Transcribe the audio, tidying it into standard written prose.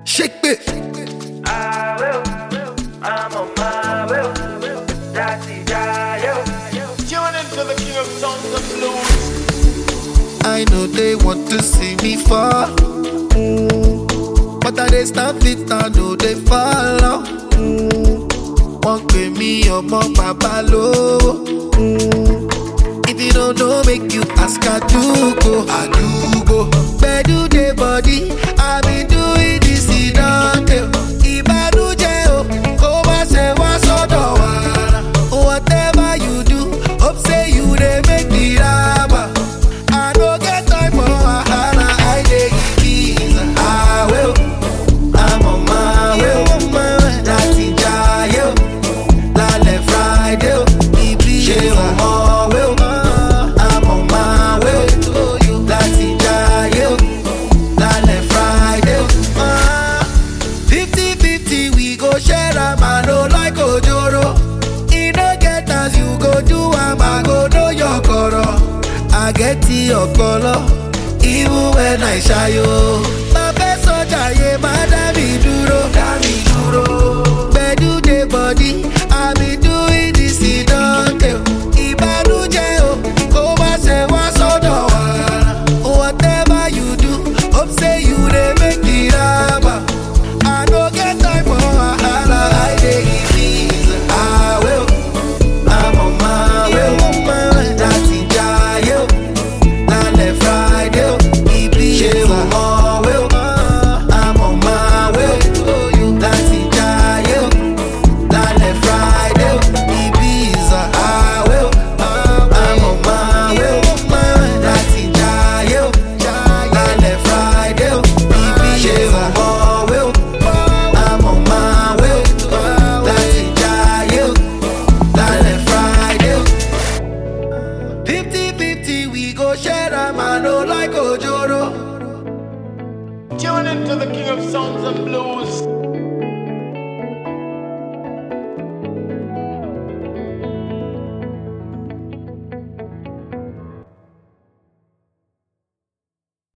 Shake it. I will, I'm on my will. That's it, I will. Tune into the king of songs and blues. I know they want to see me fall, but I dey stand fit, I know they follow. Won't pay me up, my papa low. If you don't know, make you ask, I do go. Where do they body? I been doing this in Dante. Ìbànújẹ́ o, kó má ṣe wá sọ́dọ̀ wa. Whatever you do, hope say you dey make the raba. I no get time for wahala, I dey give peace. I will, I'm on my way. Láti jayé o, lálẹ́ Friday o, ibi ṣe ọmọ wé o. I'm on my way. Láti jayé o, lálẹ́ Friday o. 50-50 we go share am, I no like ojoro. E no get as you go do am, I go know your koro. I get your color, even when I shy yo. My best soldier, yeah, my dami duro. Where do they body? I be doing this in Dante. Ìbànújẹ́ o, kó má ṣe wá sọ́dọ̀ wa. Whatever you do, hope say you dey make the raba. I no get time for wahala, I dey give peace. I will, I'm on my way. Láti jayé o, lálẹ́ Friday o, ibi ṣe ọmọ wé o. I'm on my way. Láti jayé o, lálẹ́ Friday o, Ibiza. I will, I'm on my way. Láti jayé o, lálẹ́ Friday o, ibi ṣe ọmọ wé o. I'm on my way. Láti jayé o, lálẹ́ Friday o. 50-50 we go share am, I no like ojoro. Tune into the king of songs and blues.